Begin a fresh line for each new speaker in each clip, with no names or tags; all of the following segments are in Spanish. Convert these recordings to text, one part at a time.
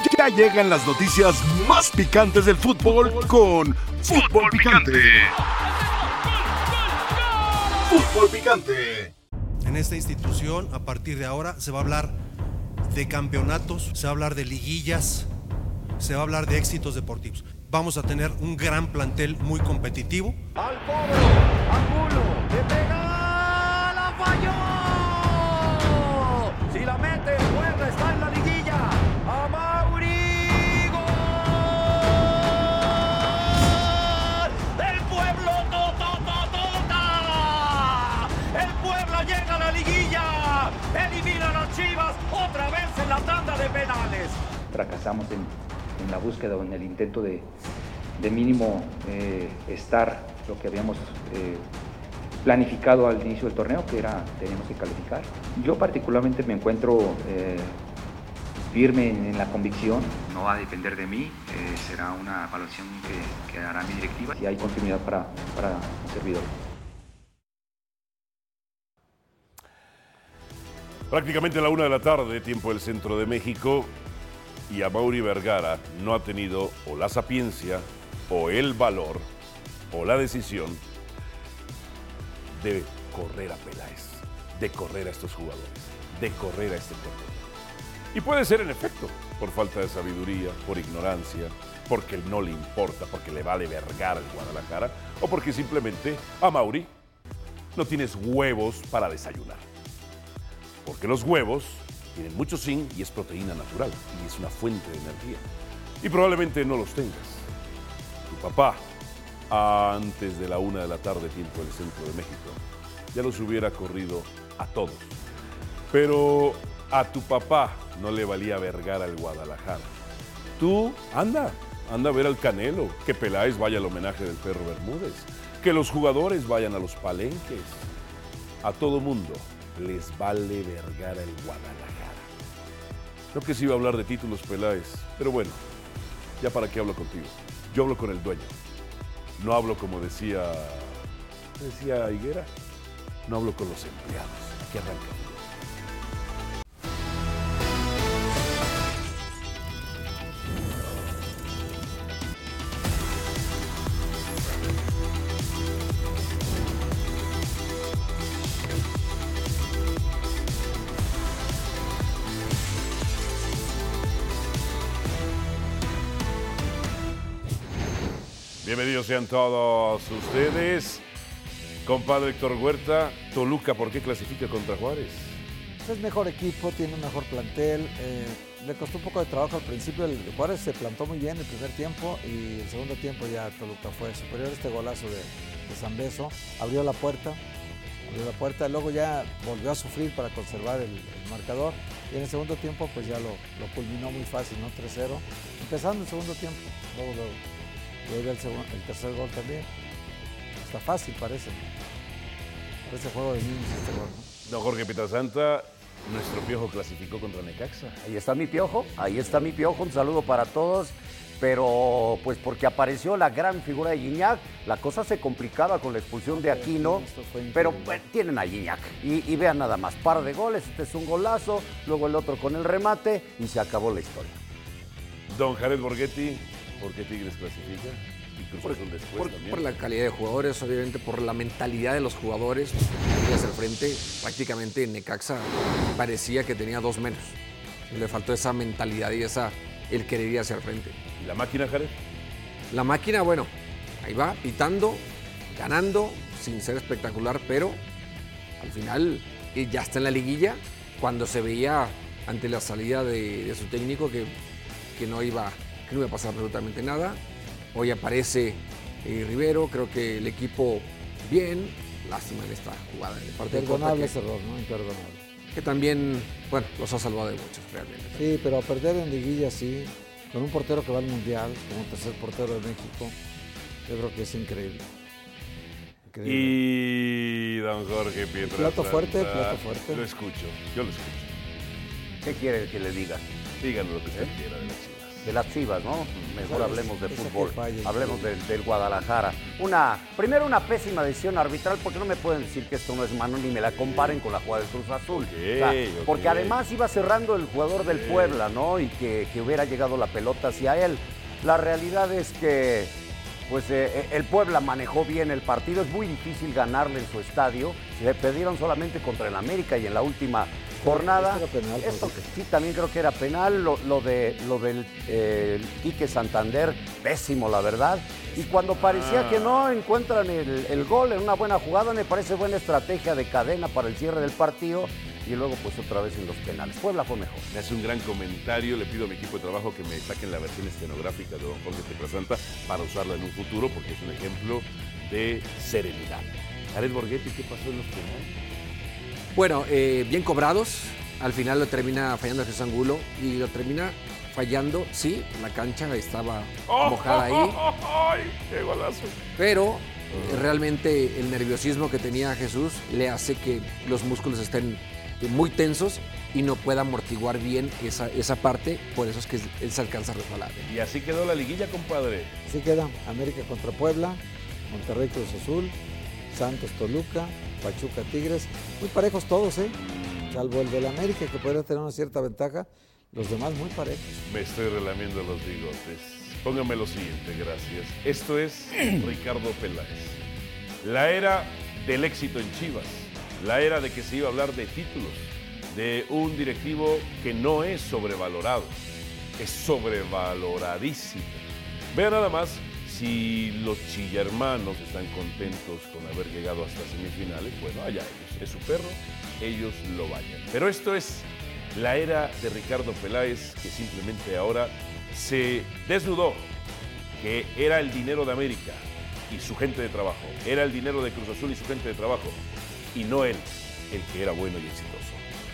Ya llegan las noticias más picantes del fútbol con Fútbol Picante. Fútbol Picante.
En esta institución, a partir de ahora, se va a hablar de campeonatos, se va a hablar de liguillas, se va a hablar de éxitos deportivos. Vamos a tener un gran plantel muy competitivo.
Al pobre, Angulo, le pega, la falló. Si la mete, Puebla está en la liguilla. A Mauri, gol del pueblo, el Puebla llega a la liguilla, elimina a las Chivas otra vez en la tanda de penales.
Fracasamos en la búsqueda o en el intento de mínimo estar lo que habíamos planificado al inicio del torneo, que era teníamos que calificar. Yo particularmente me encuentro firme en la convicción. No va a depender de mí, será una evaluación que hará mi directiva y hay continuidad para un servidor.
Prácticamente a la 1 de la tarde, tiempo del centro de México, y Amaury Vergara no ha tenido o la sapiencia, o el valor, o la decisión de correr a Peláez, de correr a estos jugadores, de correr a este torneo. Y puede ser en efecto por falta de sabiduría, por ignorancia, porque no le importa, porque le vale Vergara el Guadalajara, o porque simplemente Amaury no tienes huevos para desayunar. Porque los huevos tienen mucho zinc y es proteína natural y es una fuente de energía. Y probablemente no los tengas. Tu papá, antes de la 1 de la tarde, tiempo del centro de México, ya los hubiera corrido a todos. Pero a tu papá no le valía Vergara el Guadalajara. Tú, anda a ver al Canelo, que Peláez vaya al homenaje del Perro Bermúdez, que los jugadores vayan a los palenques. A todo mundo les vale Vergara el Guadalajara. No que sí iba a hablar de títulos Peláez, pero bueno, ya para qué hablo contigo. Yo hablo con el dueño. No hablo como decía Higuera, no hablo con los empleados. Aquí arranca. Bienvenidos sean todos ustedes. Compadre Héctor Huerta, Toluca, ¿por qué clasifica contra Juárez?
Es mejor equipo, tiene un mejor plantel. Le costó un poco de trabajo al principio. El Juárez se plantó muy bien el primer tiempo y el segundo tiempo ya Toluca fue superior. Este golazo de Zambeso abrió la puerta. Luego ya volvió a sufrir para conservar el marcador. Y en el segundo tiempo pues ya lo culminó muy fácil, ¿no? 3-0. Empezando el segundo tiempo, luego el tercer gol también. Está fácil, parece. Parece juego de niños este gol, ¿no?
Don Jorge Pietrasanta, nuestro Piojo clasificó contra Necaxa.
Ahí está mi Piojo, un saludo para todos. Pero pues porque apareció la gran figura de Gignac, la cosa se complicaba con la expulsión de Aquino, pero bueno, tienen a Gignac. Y vean nada más, par de goles, este es un golazo, luego el otro con el remate y se acabó la historia.
Don Jared Borghetti, ¿por qué Tigres clasifica? Y Cruz Azul después también.
Por la calidad de jugadores, obviamente por la mentalidad de los jugadores. Hacia el frente, prácticamente en Necaxa parecía que tenía dos menos. Le faltó esa mentalidad y el querer ir hacia el frente.
¿Y la máquina, Jared?
La máquina, bueno, ahí va, pitando, ganando, sin ser espectacular, pero al final ya está en la liguilla, cuando se veía ante la salida de su técnico que no iba a pasar absolutamente nada. Hoy aparece Rivero, creo que el equipo bien, lástima en esta jugada.
Imperdonable ese error, ¿no? Imperdonable.
Que también, bueno, los ha salvado de muchos realmente.
Sí, pero perder en liguilla sí, con un portero que va al Mundial, como tercer portero de México, yo creo que es increíble.
Y don Jorge Pietrasanta.
Plato fuerte.
Lo escucho, yo lo escucho.
¿Qué quiere que le diga?
Díganlo lo que usted quiera de las Chivas.
de las Chivas, ¿no? Mejor hablemos de fútbol,
falla,
hablemos del Guadalajara. Primero una pésima decisión arbitral, porque no me pueden decir que esto no es mano ni me la comparen con la jugada del Cruz Azul. Porque además iba cerrando el jugador del Puebla, ¿no? Y que hubiera llegado la pelota hacia él. La realidad es que pues el Puebla manejó bien el partido. Es muy difícil ganarle en su estadio. Se perdieron solamente contra el América y en la última jornada. Esto sí, también creo que era penal. Lo del Quique Santander, pésimo, la verdad. Y cuando parecía que no encuentran el gol en una buena jugada, me parece buena estrategia de Cadena para el cierre del partido. Y luego pues otra vez en los penales. Puebla fue mejor.
Me hace un gran comentario, le pido a mi equipo de trabajo que me saquen la versión estenográfica de don Jorge Pietrasanta para usarla en un futuro, porque es un ejemplo de serenidad. Jared Borghetti, ¿qué pasó en los penales?
Bueno, bien cobrados. Al final lo termina fallando Jesús Angulo y lo termina fallando. Sí, la cancha estaba mojada ahí.
¡Ay, qué golazo!
Pero realmente el nerviosismo que tenía Jesús le hace que los músculos estén muy tensos y no pueda amortiguar bien esa parte, por eso es que él se alcanza a resbalar.
Y así quedó la liguilla, compadre.
Así queda, América contra Puebla, Monterrey Cruz Azul, Santos Toluca, Pachuca Tigres, muy parejos todos, salvo el del América que podría tener una cierta ventaja, los demás muy parejos.
Me estoy relamiendo los bigotes. Póngame lo siguiente, gracias. Esto es Ricardo Peláez. La era del éxito en Chivas. La era de que se iba a hablar de títulos, de un directivo que no es sobrevalorado, es sobrevaloradísimo. Vean nada más si los chillermanos están contentos con haber llegado hasta semifinales. Bueno, allá ellos, es su perro, ellos lo vayan. Pero esto es la era de Ricardo Peláez, que simplemente ahora se desnudó, que era el dinero de América y su gente de trabajo, era el dinero de Cruz Azul y su gente de trabajo, y no él, el que era bueno y exitoso.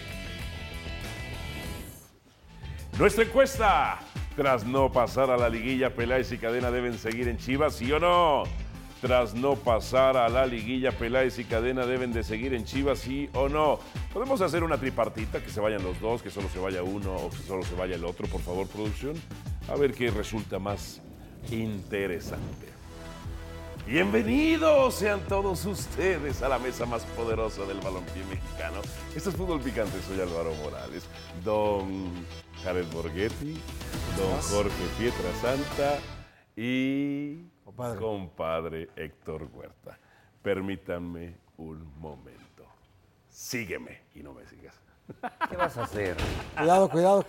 Nuestra encuesta: tras no pasar a la liguilla, Peláez y Cadena deben seguir en Chivas, ¿sí o no? Tras no pasar a la liguilla, Peláez y Cadena deben de seguir en Chivas, ¿sí o no? Podemos hacer una tripartita, que se vayan los dos, que solo se vaya uno o que solo se vaya el otro, por favor, producción. A ver qué resulta más interesante. Bienvenidos sean todos ustedes a la mesa más poderosa del balompié mexicano. Esto es Fútbol Picante, soy Álvaro Morales. Don Jared Borghetti, don Jorge Pietrasanta y compadre Héctor Huerta. Permítanme un momento. Sígueme y no me sigas.
¿Qué vas a hacer?
Cuidado. Cuidado.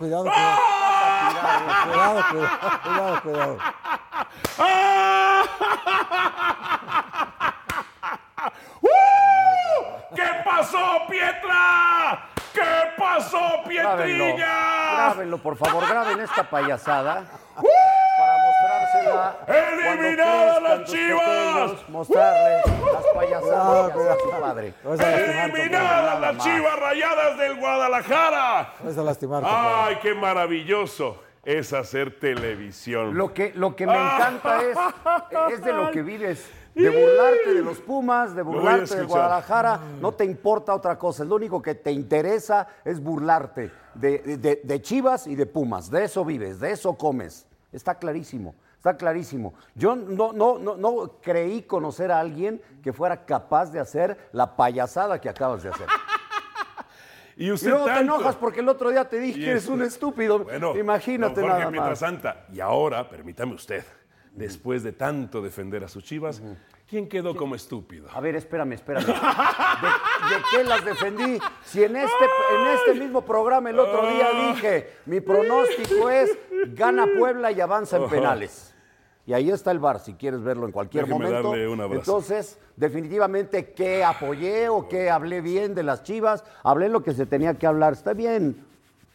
¿Qué pasó, Pietra? ¿Qué pasó, Pietriña?
Grábenlo, por favor, graben esta payasada para mostrársela.
¡Eliminadas las Chivas!
Mostrarles las payasadas que hace su padre.
¡Eliminadas las Chivas Rayadas del Guadalajara!
Vas a lastimar.
¡Ay, qué maravilloso es hacer televisión!
Lo que me encanta es de lo que vives. De burlarte de los Pumas, de burlarte de Guadalajara, no te importa otra cosa. Lo único que te interesa es burlarte de Chivas y de Pumas. De eso vives, de eso comes. Está clarísimo, está clarísimo. Yo no creí conocer a alguien que fuera capaz de hacer la payasada que acabas de hacer.
Y
luego te enojas porque el otro día te dije que eres un estúpido.
Bueno,
imagínate
don Jorge
nada más.
Pietrasanta. Y ahora, permítame usted, después de tanto defender a sus Chivas, ¿quién quedó como estúpido?
A ver, espérame. ¿De qué las defendí? Si en este mismo programa el otro día dije, mi pronóstico es gana Puebla y avanza en penales. Y ahí está el VAR, si quieres verlo en cualquier momento.
Darle un abrazo.
Entonces, definitivamente, ¿qué apoyé o qué hablé bien de las Chivas? Hablé lo que se tenía que hablar. Está bien.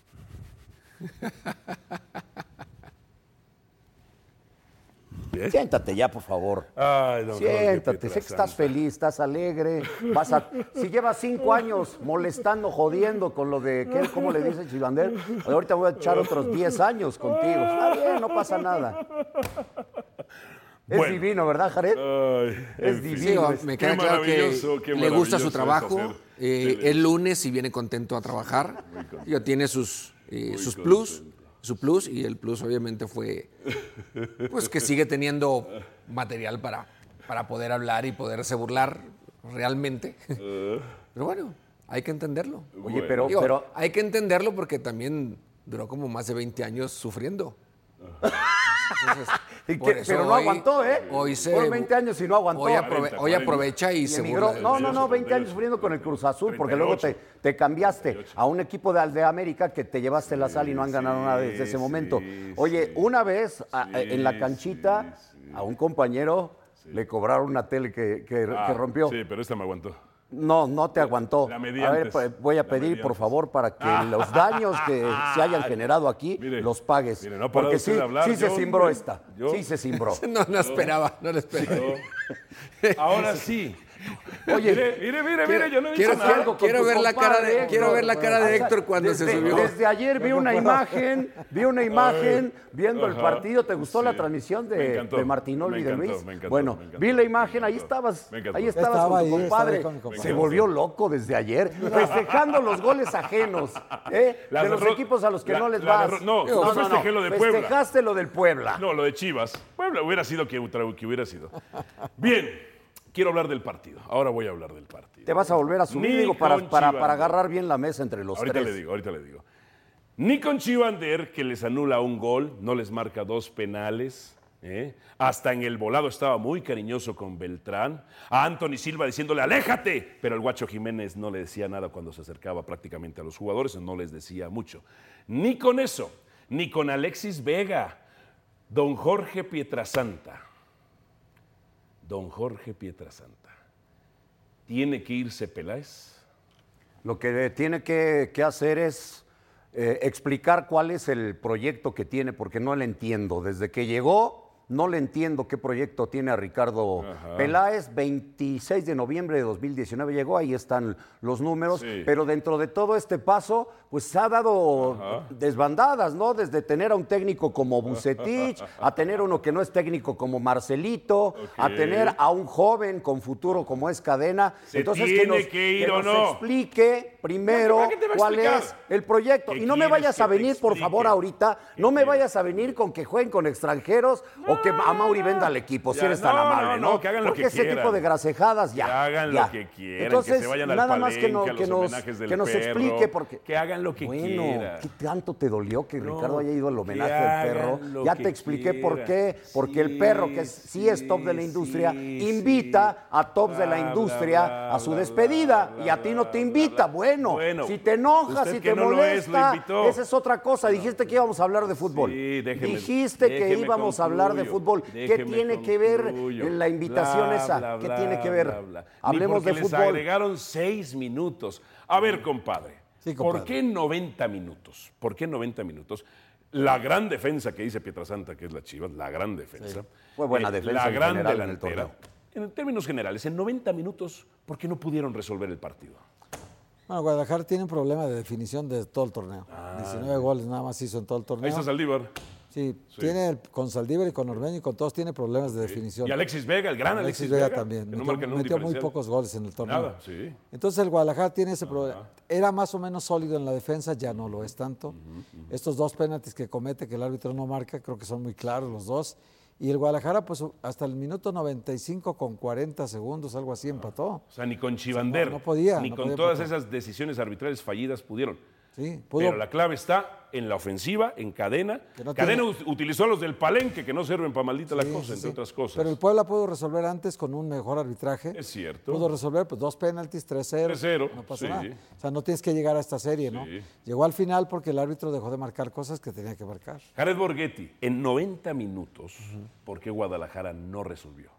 ¿Bien?
Siéntate ya, por favor.
Ay, don
Siéntate,
Jorge
sé que estás feliz, estás alegre. Si llevas 5 años molestando, jodiendo con lo de, ¿cómo le dice Chivander? Ahorita voy a echar otros 10 años contigo. Está bien, no pasa nada. Es
Bueno.
divino, ¿verdad, Jared?
Ay,
Es divino.
Sí, me queda
Qué
claro que
maravilloso, qué
le gusta su
maravilloso
trabajo.
es hacer
El lunes y viene contento a trabajar. Tiene sus plus, su plus, y el plus obviamente fue pues que sigue teniendo material para poder hablar y poderse burlar realmente. Pero bueno, hay que entenderlo.
Oye,
Digo,
pero
hay que entenderlo porque también duró como más de 20 años sufriendo. Entonces,
pero no aguantó, ¿eh? Fueron 20 años y no aguantó.
Hoy aprovecha y se
emigró.
burla.
No, 20 años sufriendo con el Cruz Azul, porque luego te cambiaste a un equipo de América que te llevaste la sal y no han ganado nada desde ese momento. Oye, una vez en la canchita a un compañero le cobraron una tele que rompió.
Sí, pero esta me aguantó.
No te aguantó. A ver, voy a pedir, por favor, para que los daños que se hayan generado aquí los pagues.
Mire, no
porque sí se cimbró esta.
yo-
Sí se cimbró.
No lo esperaba.
Ahora sí.
Oye,
mire, yo no he dicho nada.
algo con
Quiero
tu
ver la cara de,
compadre,
quiero ver la cara de
o sea,
Héctor cuando se subió.
Desde ayer vi una imagen viendo el partido. ¿Te gustó la transmisión
Me encantó,
de Martinoli y de
me encantó,
Luis?
me encantó,
Bueno,
me encantó.
vi la imagen, ahí estabas
Me encantó.
con
Estaba
tu
ahí,
compadre.
estaba ahí con mi
Se
compadre.
volvió loco desde ayer, festejando los goles ajenos, de los equipos a los que no les vas.
No, festejé lo de Puebla.
Festejaste lo del Puebla.
No, lo de Chivas. Puebla hubiera sido que hubiera sido. Bien, quiero hablar del partido. Ahora voy a hablar del partido.
Te vas a volver a subir,
Ni
digo, para
con Chivas.
agarrar bien la mesa entre los
Ahorita
tres.
le digo. Ni con Chivander, que les anula un gol, no les marca 2 penales. Hasta en el volado estaba muy cariñoso con Beltrán. A Anthony Silva diciéndole, ¡aléjate! Pero el Guacho Jiménez no le decía nada cuando se acercaba prácticamente a los jugadores, no les decía mucho. Ni con eso, ni con Alexis Vega. Don Jorge Pietrasanta. ¿Tiene que irse Peláez?
Lo que tiene que hacer es explicar cuál es el proyecto que tiene, porque no le entiendo. Desde que llegó, no le entiendo qué proyecto tiene a Ricardo Peláez. 26 de noviembre de 2019 llegó, ahí están los números, pero dentro de todo este paso, pues se ha dado desbandadas, ¿no? Desde tener a un técnico como Vucetich, a tener uno que no es técnico como Marcelito, a tener a un joven con futuro como es Cadena. Entonces, que nos explique primero cuál es el proyecto. Y no me vayas a venir, por favor, ahorita, no me vayas a venir con que jueguen con extranjeros o que a Mauri venda al equipo, si eres tan amable, ¿no?
Que hagan lo
porque
que
ese
quieran.
tipo de grasejadas ya.
Que hagan lo que quieran,
Entonces,
que se vayan al
nada más
Palenque,
que
a los homenajes del
nos
perro,
explique porque
que hagan lo que quieran.
¿Qué tanto te dolió que
No,
Ricardo haya ido al homenaje
que
al perro?
hagan lo
Ya
que
te expliqué por
quieran.
qué. Porque el perro, que sí es top de la industria, invita a tops de la industria a su despedida y a ti no te invita. Bueno, si te enojas,
usted
si
que
te
no lo es, lo
molesta,
invitó.
esa es otra cosa. Dijiste que íbamos a hablar de fútbol.
Sí,
Dijiste que íbamos a hablar de fútbol. ¿Qué tiene que ver en la invitación esa? ¿Qué tiene que ver? Hablemos de
les
fútbol.
agregaron 6 minutos. A ver, compadre,
Sí, compadre.
¿por qué 90 minutos? ¿Por qué 90 minutos? La gran defensa que dice Pietrasanta, que es la Chivas, la gran defensa.
Fue buena defensa
La
en
gran
general en el
delantera.
torneo.
En términos generales, en 90 minutos, ¿por qué no pudieron resolver el partido?
Bueno, Guadalajara tiene un problema de definición de todo el torneo. 19 goles nada más hizo en todo el torneo.
Ahí está Saldívar.
Sí, tiene con Saldívar y con Ormeño y con todos tiene problemas de definición.
Y Alexis Vega, el gran Alexis
Vega
Vega.
también.
que no
Metió,
marca en un
metió muy
diferencial.
pocos goles en el torneo.
Nada, sí.
Entonces el Guadalajara tiene ese problema. Era más o menos sólido en la defensa, ya no lo es tanto. Estos 2 penaltis que comete, que el árbitro no marca, creo que son muy claros los dos. Y el Guadalajara, pues hasta el minuto 95 con 40 segundos, algo así, empató.
O sea, ni con Chivander,
no podía,
ni
no
con
podía
todas
empatar.
esas decisiones arbitrales fallidas pudieron.
Sí, pudo.
Pero la clave está en la ofensiva, en Cadena.
Que no
Cadena
tiene-
utilizó a los del Palenque, que no sirven para maldita la
Sí,
cosa,
sí,
entre
sí.
otras cosas.
Pero el Puebla pudo resolver antes con un mejor arbitraje.
Es cierto.
Pudo resolver pues 2 penaltis, 3-0.
3-0,
No pasa
sí.
nada. O sea, no tienes que llegar a esta serie, ¿no?
Sí.
Llegó al final porque el árbitro dejó de marcar cosas que tenía que marcar.
Jared Borghetti, en 90 minutos, ¿por qué Guadalajara no resolvió?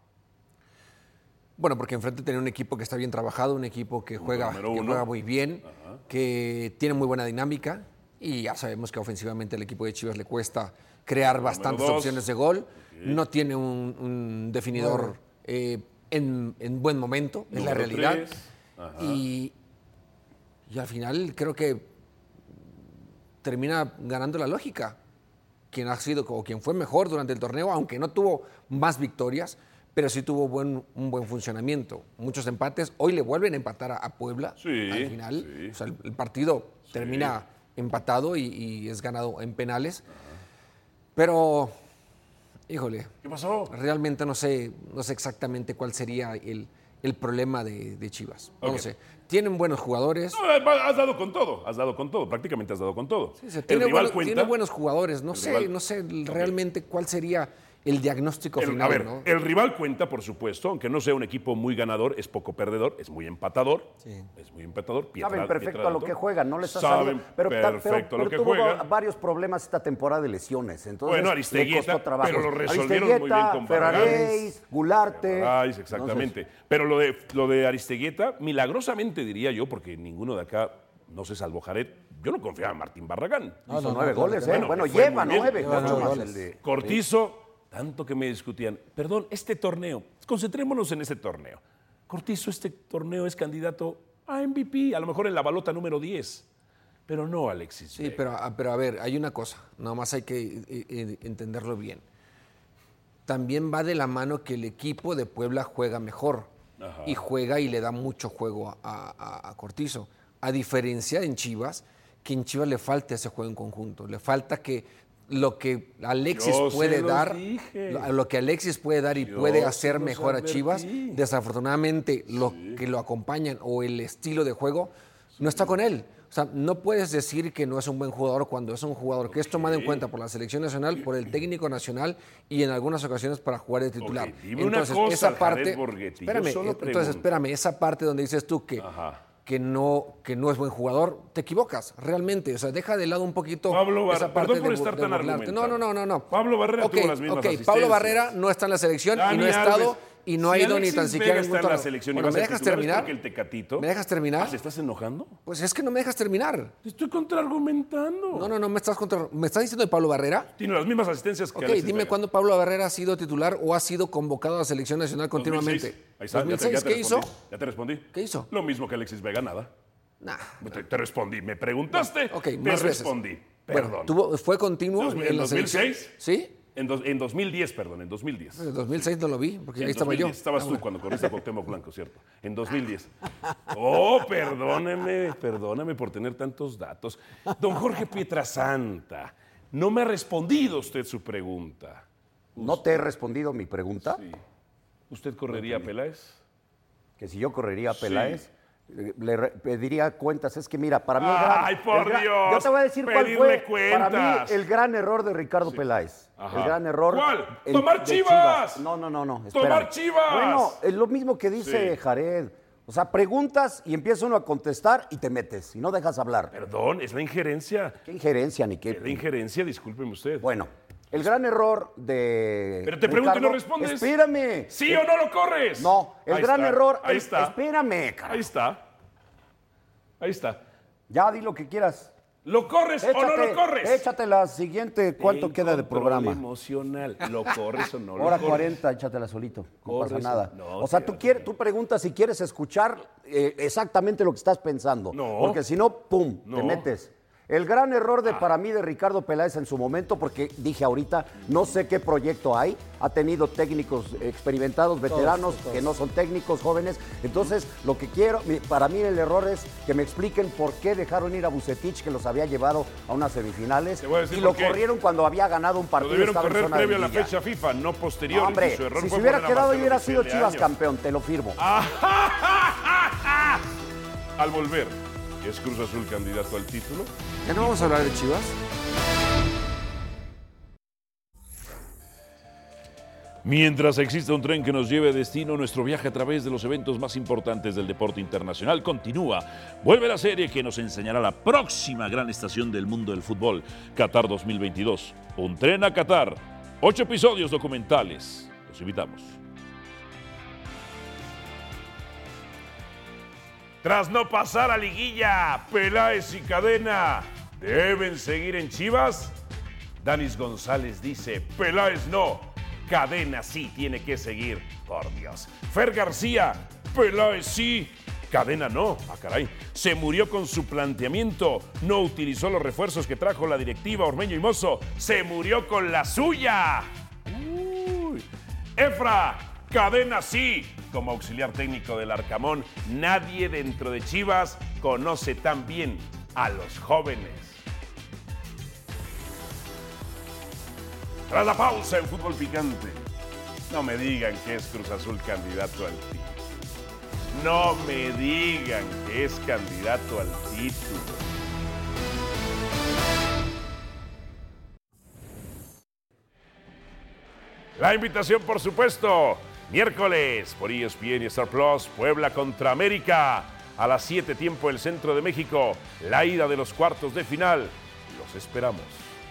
Bueno, porque enfrente tenía un equipo que está bien trabajado, un equipo que juega muy bien, que tiene muy buena dinámica y ya sabemos que ofensivamente al equipo de Chivas le cuesta crear bastantes
2.
opciones de gol. No tiene un definidor en buen momento, es la
Número
realidad.
3. Ajá.
Y al final creo que termina ganando la lógica. Quien ha sido o quien fue mejor durante el torneo, aunque no tuvo más victorias, pero sí tuvo un buen funcionamiento. Muchos empates. Hoy le vuelven a empatar a Puebla.
Sí,
al final,
sí.
o sea, el partido termina empatado y es ganado en penales. Pero, híjole.
¿Qué pasó?
Realmente no sé exactamente cuál sería el problema de Chivas. No lo sé. Tienen buenos jugadores.
No, has dado con todo, prácticamente has dado con todo.
Sí, tiene buenos jugadores. No sé realmente cuál sería el diagnóstico final.
A ver,
¿no?
el rival cuenta, por supuesto, aunque no sea un equipo muy ganador, es poco perdedor, es muy empatador. Sí. Es muy empatador.
Saben perfecto a lo que juegan, no les ha
Saben
pero
perfecto a lo que
tuvo
juegan.
varios problemas esta temporada de lesiones. Entonces,
bueno, Aristeguieta, pero lo resolvieron muy bien con
Ferraréis, Gularte.
Ferraréis, exactamente. Entonces, pero lo de Aristeguieta, milagrosamente diría yo, porque ninguno de acá no se salvó Jared. Yo no confiaba en Martín Barragán.
Hizo 9 goles, ¿eh? Bueno, lleva 9
goles. Cortizo. Tanto que me discutían, perdón, este torneo, concentrémonos en este torneo. Cortizo, este torneo es candidato a MVP, a lo mejor en la balota número 10, pero no Alexis
Sí, pero a ver, hay una cosa, nada más hay que entenderlo bien. También va de la mano que el equipo de Puebla juega mejor. Ajá. Y juega y le da mucho juego a Cortizo. A diferencia en Chivas, que en Chivas le falta ese juego en conjunto, le falta que lo que Alexis puede dar, lo que Alexis puede dar y puede hacer mejor a Chivas, desafortunadamente lo que lo acompañan o el estilo de juego no está con él. O sea, no puedes decir que no es un buen jugador cuando es un jugador que es tomado en cuenta por la selección nacional, por el técnico nacional y en algunas ocasiones para jugar de titular.
Entonces, esa parte,
espérame, esa parte donde dices tú que no es buen jugador, te equivocas, realmente. O sea, deja de lado un poquito esa parte
perdón por estar tan argumentado.
No.
Pablo Barrera tuvo las mismas asistencias.
Pablo Barrera no está en la selección y no ha estado y no ha ido ni tan siquiera en
la selección.
Bueno, ¿me dejas terminar?
El Tecatito.
¿Me dejas terminar?
¿Te estás enojando?
Pues es que no me dejas terminar.
Te estoy contraargumentando.
No, me estás diciendo de Pablo Barrera.
Tiene las mismas asistencias que Alexis
dime
Vega.
¿Cuándo Pablo Barrera ha sido titular o ha sido convocado a la selección nacional continuamente?
2006. Ahí está,
2006, ¿qué hizo?
Ya te respondí.
¿Qué hizo?
Lo mismo que Alexis Vega, nada.
Nah.
Te respondí. Me preguntaste, te respondí. Perdón.
Bueno, ¿fue continuo
en
la
2006?
¿Sí?
En 2010, perdón, en 2010.
En 2006 no lo vi, porque ahí estaba
2010,
yo.
Estabas tú cuando corriste a Cuauhtémoc Blanco, ¿cierto? En 2010. Oh, perdóname por tener tantos datos. Don Jorge Pietrasanta, no me ha respondido usted su pregunta.
¿No te he respondido mi pregunta?
Sí. ¿Usted correría a Peláez?
Que si yo correría a Peláez, le pediría cuentas. Es que mira, para mí
Dios!
Yo te voy a decir cuál fue
cuentas.
para mí el gran error de Ricardo Peláez.
Ajá.
El gran error.
¿Cuál? ¡Tomar Chivas!
No.
¡Tomar Chivas!
Bueno, es lo mismo que dice Jared. O sea, preguntas y empieza uno a contestar y te metes y no dejas hablar.
Perdón, es la injerencia.
¿Qué injerencia ni qué?
Es la injerencia, discúlpeme usted.
Bueno, el gran error de
Pero te pregunto y no respondes.
Espérame.
¿Sí o no lo corres?
No, el
Ahí
gran
está.
error...
Ahí está.
Espérame, carajo.
Ahí está.
Ya, di lo que quieras.
¿Lo corres o no lo corres?
Échate la siguiente. ¿Cuánto queda de programa?
Emocional. ¿Lo corres o no lo
Hora
corres?
40, échatela solito. No pasa nada.
No,
o sea, tú preguntas si quieres escuchar exactamente lo que estás pensando.
No.
Porque si no, ¡pum!,
No.
te metes. El gran error para mí de Ricardo Peláez en su momento, porque dije ahorita, no sé qué proyecto hay, ha tenido técnicos experimentados, veteranos,
Todos.
que no son técnicos, jóvenes. Entonces, lo que quiero, para mí el error es que me expliquen por qué dejaron ir a Vucetich, que los había llevado a unas semifinales,
Te voy a decir
y lo
por qué.
corrieron cuando había ganado un
Lo
partido.
debieron
estaba en
correr
zona de
previo a la
liguilla.
fecha FIFA, no posterior.
No, hombre,
Su error
si
fue
se hubiera
poner a
quedado y
Marcelo
hubiera sido
Vicente
Chivas
Año.
campeón, te lo firmo.
Al volver, ¿es Cruz Azul candidato al título?
¿Ya no vamos a hablar de Chivas?
Mientras exista un tren que nos lleve a destino, nuestro viaje a través de los eventos más importantes del deporte internacional continúa. Vuelve la serie que nos enseñará la próxima gran estación del mundo del fútbol, Qatar 2022. Un tren a Qatar. 8 episodios documentales. Los invitamos. Tras no pasar a liguilla, Peláez y Cadena deben seguir en Chivas. Danis González dice, Peláez no, Cadena sí tiene que seguir, por Dios. Fer García, Peláez sí, Cadena no. Ah, caray, se murió con su planteamiento, no utilizó los refuerzos que trajo la directiva Ormeño y Mozo, se murió con la suya. Uy. Efra, Cadena sí. Como auxiliar técnico del Arcamón, nadie dentro de Chivas conoce tan bien a los jóvenes. Tras la pausa en Fútbol Picante, no me digan que es Cruz Azul candidato al título. No me digan que es candidato al título. La invitación, por supuesto, miércoles por ESPN y Star Plus, Puebla contra América. A las 7 tiempo del centro de México, la ida de los cuartos de final. Los esperamos.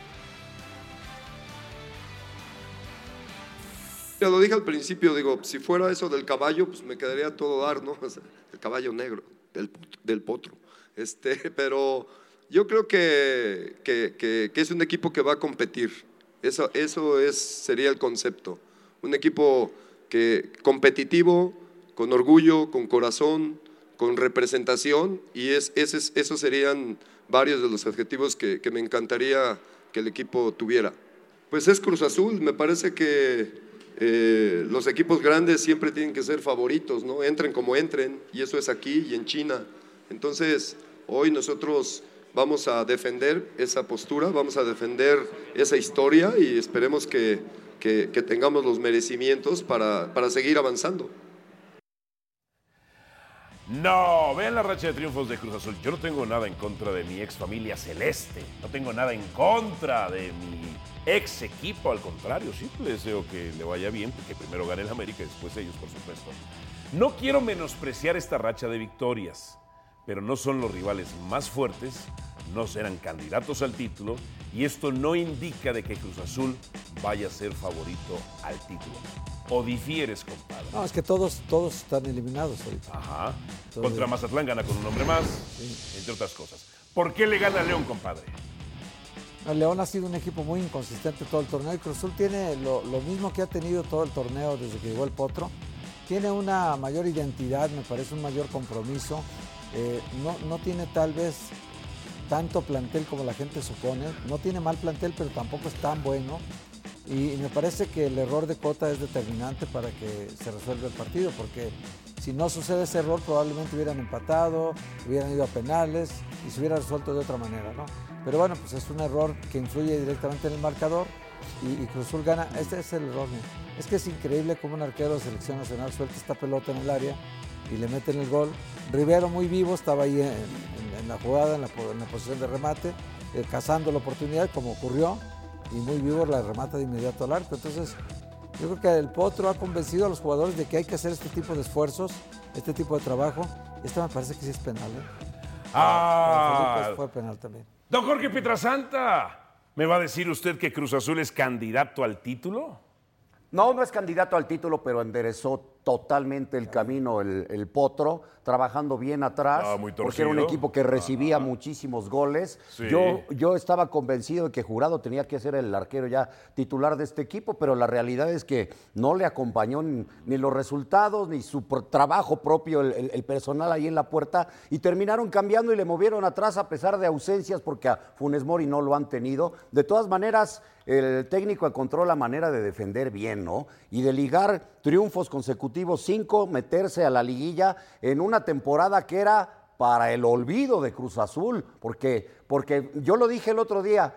Ya lo dije al principio, digo, si fuera eso del caballo, pues me quedaría todo dar, ¿no? O sea, el caballo negro, del potro. Pero yo creo que es un equipo que va a competir. Eso sería el concepto. Un equipo competitivo, con orgullo, con corazón, con representación, y esos serían varios de los adjetivos que me encantaría que el equipo tuviera. Pues es Cruz Azul, me parece que los equipos grandes siempre tienen que ser favoritos, ¿no? Entren como entren, y eso es aquí y en China. Entonces, hoy nosotros vamos a defender esa postura, vamos a defender esa historia y esperemos que tengamos los merecimientos para seguir avanzando.
No, vean la racha de triunfos de Cruz Azul. Yo no tengo nada en contra de mi ex familia celeste. No tengo nada en contra de mi ex equipo. Al contrario, sí le deseo que le vaya bien, porque primero gane el América y después ellos, por supuesto. No quiero menospreciar esta racha de victorias, pero no son los rivales más fuertes, no serán candidatos al título, y esto no indica de que Cruz Azul vaya a ser favorito al título. ¿O difieres, compadre?
No, es que todos están eliminados ahorita.
Ajá. Contra Mazatlán gana con un hombre más, sí, entre otras cosas. ¿Por qué le gana a León, compadre?
El León ha sido un equipo muy inconsistente todo el torneo, y Cruz Azul tiene lo mismo que ha tenido todo el torneo desde que llegó el Potro. Tiene una mayor identidad, me parece un mayor compromiso. No tiene tal vez tanto plantel como la gente supone. No tiene mal plantel, pero tampoco es tan bueno. Y me parece que el error de Cota es determinante para que se resuelva el partido, porque si no sucede ese error probablemente hubieran empatado, hubieran ido a penales y se hubiera resuelto de otra manera, ¿no? Pero bueno, pues es un error que influye directamente en el marcador y Cruz Azul gana. Este es el error, ¿no? Es que es increíble cómo un arquero de selección nacional suelta esta pelota en el área y le meten el gol. Rivero muy vivo, estaba ahí en la jugada, en la posición de remate, cazando la oportunidad como ocurrió, y muy vivo la remata de inmediato al arco. Entonces yo creo que el Potro ha convencido a los jugadores de que hay que hacer este tipo de esfuerzos, este tipo de trabajo. Esto me parece que sí es penal, ¿eh? Para Felipe fue penal también.
Don Jorge Pietrasanta, ¿me va a decir usted que Cruz Azul es candidato al título?
No es candidato al título, pero enderezó totalmente el camino el Potro, trabajando bien atrás, porque era un equipo que recibía muchísimos goles. Sí. Yo estaba convencido de que Jurado tenía que ser el arquero ya titular de este equipo, pero la realidad es que no le acompañó ni los resultados, ni su trabajo propio, el personal ahí en la puerta, y terminaron cambiando y le movieron atrás a pesar de ausencias, porque a Funes Mori no lo han tenido. De todas maneras, el técnico encontró la manera de defender bien, ¿no? Y de ligar triunfos consecutivos, 5, meterse a la liguilla en una temporada que era para el olvido de Cruz Azul, porque yo lo dije el otro día,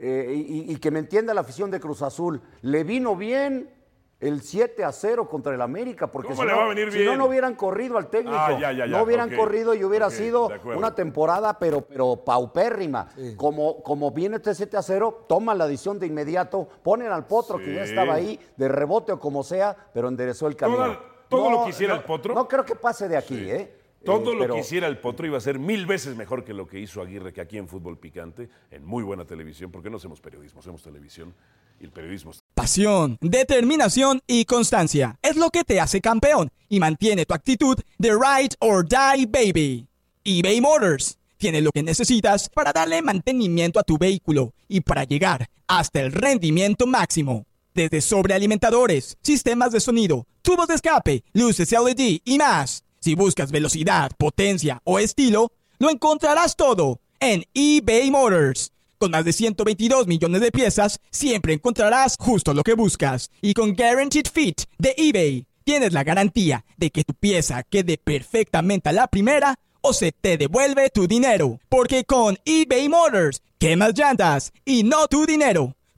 y que me entienda la afición de Cruz Azul, le vino bien el 7-0 contra el América, porque si no hubieran corrido al técnico, no hubieran corrido y hubiera sido una temporada pero paupérrima. Sí. Como viene este 7-0, toman la decisión de inmediato, ponen al Potro, que ya estaba ahí, de rebote o como sea, pero enderezó el camino.
Todo lo que hiciera el Potro.
No creo que pase de aquí,
Todo lo que hiciera el Potro iba a ser 1000 veces mejor que lo que hizo Aguirre, que aquí en Fútbol Picante, en muy buena televisión, porque no hacemos periodismo, hacemos televisión, y el periodismo...
Pasión, determinación y constancia es lo que te hace campeón y mantiene tu actitud de ride or die, baby. eBay Motors tiene lo que necesitas para darle mantenimiento a tu vehículo y para llegar hasta el rendimiento máximo. Desde sobrealimentadores, sistemas de sonido, tubos de escape, luces LED y más. Si buscas velocidad, potencia o estilo, lo encontrarás todo en eBay Motors. Con más de 122 millones de piezas, siempre encontrarás justo lo que buscas. Y con Guaranteed Fit de eBay, tienes la garantía de que tu pieza quede perfectamente a la primera o se te devuelve tu dinero. Porque con eBay Motors, quemas llantas y no tu dinero.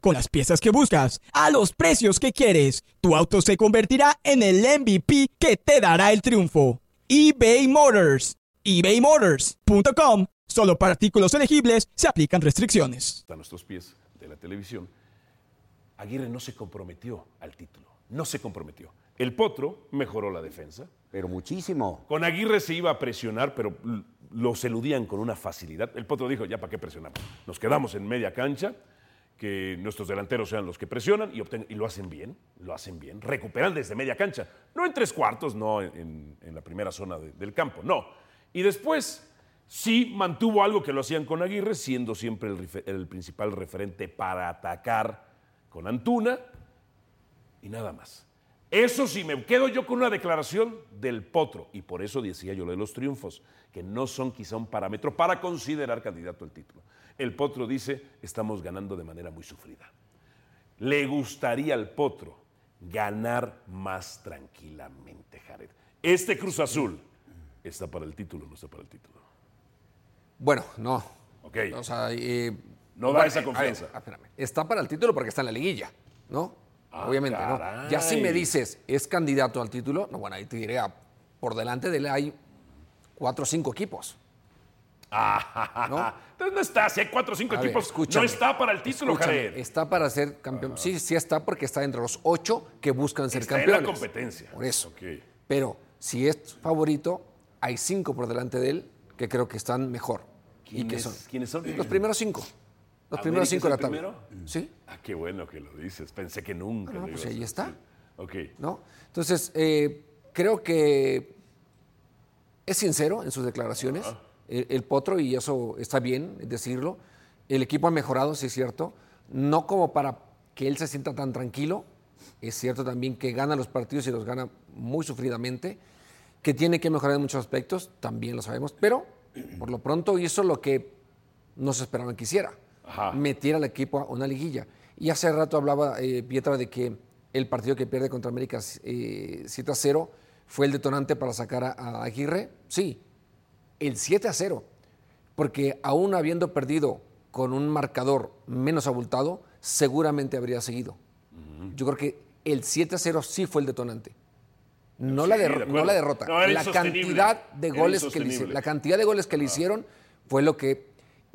Con las piezas que buscas, a los precios que quieres, tu auto se convertirá en el MVP que te dará el triunfo. eBay Motors. ebaymotors.com. Solo para artículos elegibles se aplican restricciones.
A nuestros pies de la televisión, Aguirre no se comprometió al título. No se comprometió. El Potro mejoró la defensa.
Pero muchísimo.
Con Aguirre se iba a presionar, pero los eludían con una facilidad. El Potro dijo, ya para qué presionamos. Nos quedamos en media cancha, que nuestros delanteros sean los que presionan y lo hacen bien, recuperan desde media cancha. No en 3/4, no en la primera zona del campo, no. Y después sí mantuvo algo que lo hacían con Aguirre, siendo siempre el principal referente para atacar con Antuna y nada más. Eso sí, me quedo yo con una declaración del Potro, y por eso decía yo lo de los triunfos, que no son quizá un parámetro para considerar candidato al título. El Potro dice, estamos ganando de manera muy sufrida. Le gustaría al Potro ganar más tranquilamente, Jared. Este Cruz Azul está para el título, no está para el título.
Bueno, no.
Ok.
O sea,
no da esa confianza.
Espérame. Está para el título porque está en la liguilla, ¿no? Obviamente,
caray.
¿no? Ya si me dices, ¿es candidato al título? No, bueno, ahí te diré, por delante de él hay 4 o 5 equipos.
¿No? Entonces no está, si hay 4 o 5 equipos, no está para el título, Jared.
Está para ser campeón. Sí, sí está porque está entre los 8 que buscan ser
está
campeones.
En la competencia.
Por eso.
Okay.
Pero si es favorito, hay 5 por delante de él que creo que están mejor. ¿Quiénes son? Los primeros 5. Los primeros 5 de la tabla.
¿Primero?
Sí.
Qué bueno que lo dices. Pensé que nunca.
No, pues ahí está.
Ok.
¿No? Entonces, creo que es sincero en sus declaraciones. El Potro, y eso está bien decirlo. El equipo ha mejorado, sí es cierto. No como para que él se sienta tan tranquilo. Es cierto también que gana los partidos y los gana muy sufridamente. Que tiene que mejorar en muchos aspectos, también lo sabemos. Pero, por lo pronto, hizo lo que no se esperaban que hiciera. Metiera al equipo a una liguilla. Y hace rato hablaba Pietra de que el partido que pierde contra América 7-0 fue el detonante para sacar a Aguirre. Sí, el 7-0. Porque aún habiendo perdido con un marcador menos abultado, seguramente habría seguido. Yo creo que el 7-0 sí fue el detonante. No, la derrota.
No,
la cantidad de goles que le hicieron. La cantidad de goles que le hicieron fue lo que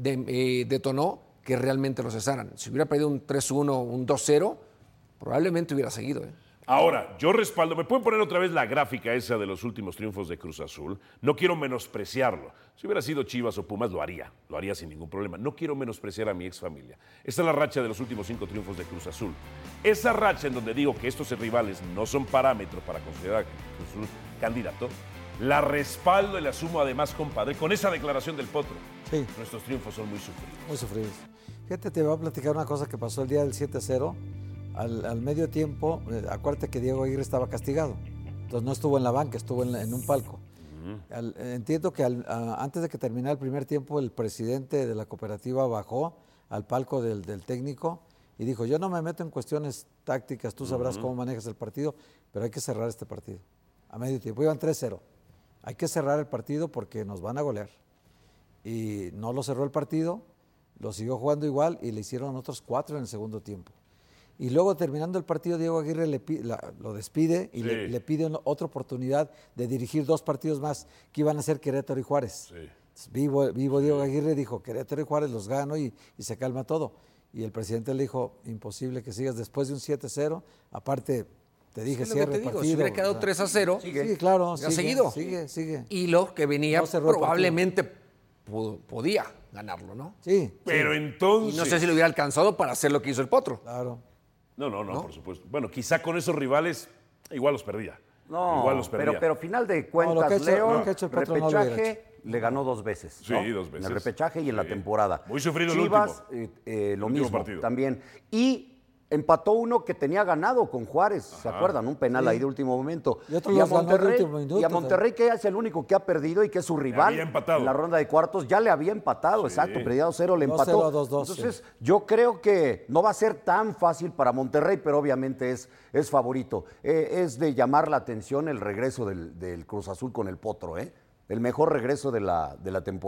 detonó que realmente lo cesaran. Si hubiera perdido un 3-1, un 2-0, probablemente hubiera seguido.
Ahora, yo respaldo, ¿me pueden poner otra vez la gráfica esa de los últimos triunfos de Cruz Azul? No quiero menospreciarlo. Si hubiera sido Chivas o Pumas, lo haría sin ningún problema. No quiero menospreciar a mi ex familia. Esta es la racha de los últimos 5 triunfos de Cruz Azul. Esa racha en donde digo que estos rivales no son parámetros para considerar que Cruz Azul candidato, la respaldo y la asumo además, compadre, con esa declaración del Potro.
Sí.
Nuestros triunfos son muy sufridos.
Muy sufridos. Fíjate, te voy a platicar una cosa que pasó el día del 7-0. Al medio tiempo, acuérdate que Diego Aguirre estaba castigado. Entonces no estuvo en la banca, estuvo en un palco. Entiendo que antes de que terminara el primer tiempo, el presidente de la cooperativa bajó al palco del técnico y dijo, yo no me meto en cuestiones tácticas, tú sabrás cómo manejas el partido, pero hay que cerrar este partido. A medio tiempo, iban 3-0. Hay que cerrar el partido porque nos van a golear. Y no lo cerró el partido, lo siguió jugando igual y le hicieron otros 4 en el segundo tiempo. Y luego, terminando el partido, Diego Aguirre lo despide y le pide otra oportunidad de dirigir 2 partidos más, que iban a ser Querétaro y Juárez. Sí. Vivo Diego Aguirre dijo, Querétaro y Juárez los gano y se calma todo. Y el presidente le dijo, imposible que sigas después de un 7-0. Aparte, te dije, cierre el partido.
Si hubiera quedado 3-0,
sí, claro, sigue.
Y lo que venía probablemente podía ganarlo, ¿no?
Sí.
Pero entonces...
Y no sé si lo hubiera alcanzado para hacer lo que hizo el Potro.
Claro.
No, por supuesto. Bueno, quizá con esos rivales igual los perdía.
No,
igual los perdía.
Pero final de cuentas, León, repechaje le ganó 2 veces.
Sí, 2 veces.
En el repechaje y en la temporada.
Muy sufrido
Chivas,
el último.
Lo mismo
partido.
También. Y empató uno que tenía ganado con Juárez, ¿se acuerdan? Un penal ahí de último momento.
Y
a Monterrey, que es el único que ha perdido y que es su rival en la ronda de cuartos, ya le había empatado, exacto, perdía 2-0, le empató.
2-0,
Entonces, yo creo que no va a ser tan fácil para Monterrey, pero obviamente es favorito. Es de llamar la atención el regreso del Cruz Azul con el Potro, el mejor regreso de la temporada.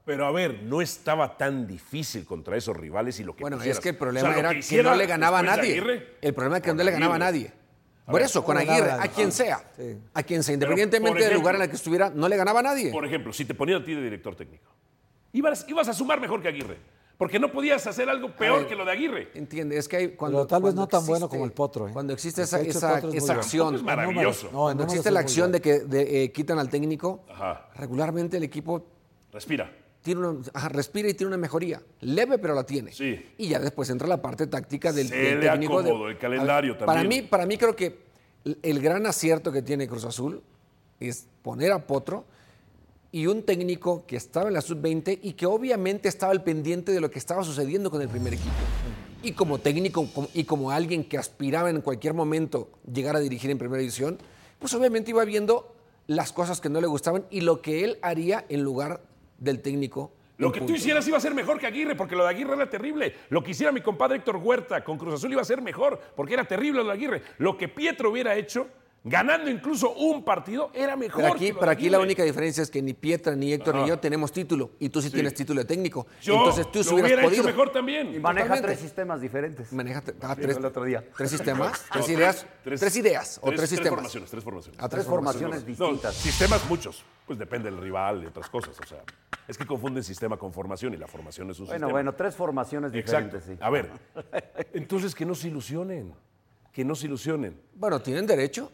Pero a ver, no estaba tan difícil contra esos rivales y lo que
Bueno,
quisieras.
es que el problema era que
hiciera
no le ganaba a
después de
nadie.
Aguirre,
El problema es que
con
no le ganaba a
Aguirre.
nadie. Por eso, con Aguirre, a quien sea.
Sí.
A quien sea,
Pero,
independientemente
por
del lugar en
ejemplo,
el que estuviera, no le ganaba a nadie.
Por ejemplo, si te ponían a ti de director técnico, ibas a sumar mejor que Aguirre. Porque no podías hacer algo peor que lo de Aguirre.
Entiende, es que hay cuando.
Pero tal vez
cuando
no tan
existe-
bueno como el Potro.
Cuando existe
El que ha hecho el
esa
Potro es muy bueno.
acción.
Es maravilloso.
No, en
Cuando
números
existe
es
la
muy
acción
bueno.
de que quitan al técnico,
Ajá.
regularmente el equipo
Respira.
respira y tiene una mejoría. Leve, pero la tiene.
Sí.
Y ya después entra la parte táctica del
Se le
técnico.
acomodó el calendario
A ver,
también.
Para mí creo que el gran acierto que tiene Cruz Azul es poner a Potro y un técnico que estaba en la sub-20 y que obviamente estaba al pendiente de lo que estaba sucediendo con el primer equipo. Y como técnico y como alguien que aspiraba en cualquier momento llegar a dirigir en primera división, pues obviamente iba viendo las cosas que no le gustaban y lo que él haría en lugar del técnico.
Lo
en
que tú
punto.
hicieras iba a ser mejor que Aguirre, porque lo de Aguirre era terrible. Lo que hiciera mi compadre Héctor Huerta con Cruz Azul iba a ser mejor, porque era terrible lo de Aguirre. Lo que Pietro hubiera hecho, ganando incluso un partido, era mejor.
Pero aquí la única diferencia es que ni Pietra, ni Héctor, ni yo tenemos título. Y tú sí tienes título de técnico. Entonces tú
lo
si hubieras
hubiera
podido.
hecho mejor también.
Y maneja
Totalmente.
3 sistemas diferentes.
Maneja
El otro día.
tres sistemas,
No,
tres ideas, tres ideas o tres sistemas.
formaciones, tres formaciones.
Ah,
Tres formaciones
No,
distintas.
sistemas muchos. Pues depende del rival y otras cosas. O sea, es que confunden sistema con formación y la formación es un sistema.
Bueno, 3 formaciones
Exacto.
diferentes, sí.
A ver, entonces que no se ilusionen. Que no se ilusionen.
Bueno, tienen derecho.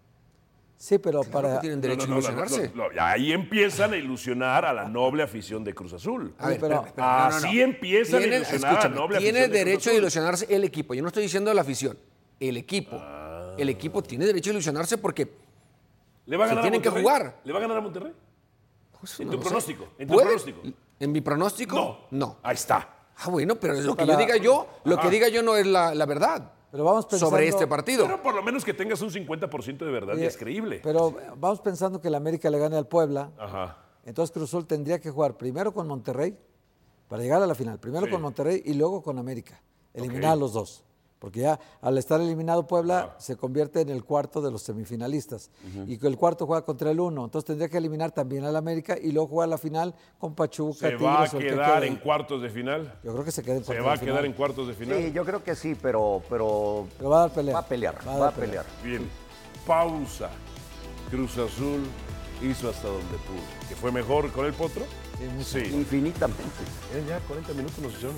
Sí, pero
Claro que
para...
tienen derecho a ilusionarse.
Y ahí empiezan a ilusionar a la noble afición de Cruz Azul.
A ver,
pero-
espera,
Así empiezan a ilusionar a la
escúchame,
noble
tiene
afición de Cruz
derecho a
Azul.
ilusionarse el equipo. Yo no estoy diciendo la afición. El equipo. El equipo tiene derecho a ilusionarse porque
¿Le va a
se
ganar a
tienen que
Monterrey?
jugar.
¿Le va a ganar a Monterrey?
Pues,
¿En
no
tu
lo sé.
pronóstico? ¿En tu
¿Puede?
pronóstico?
¿En mi pronóstico?
No. Ahí está.
Ah, bueno, pero lo que
para-
yo diga yo, lo que diga yo no es la verdad
Pero vamos pensando...
sobre este partido.
Pero por lo menos que tengas un 50% de verdad y es creíble.
Pero vamos pensando que el América le gane al Puebla.
Ajá.
Entonces Cruz Azul tendría que jugar primero con Monterrey para llegar a la final. Primero
Sí.
con Monterrey y luego con América. Eliminar a los dos. Porque ya al estar eliminado Puebla se convierte en el cuarto de los semifinalistas. Y que el cuarto juega contra el uno. Entonces tendría que eliminar también al América y luego jugar la final con Pachuca,
¿Se
Tigres
va a
o el que
quedar
quede.
en cuartos de final?
Yo creo que se queda en
¿Se
cuartos
va a
de final.
quedar en cuartos de final?
Sí, yo creo que sí, pero
Pero va a dar pelea.
va a pelear,
Va a
va
dar
a pelear.
Bien. Pausa. Cruz Azul hizo hasta donde pudo. ¿Que fue mejor con el Potro? Sí.
Infinitamente.
Ya 40 minutos nos echamos.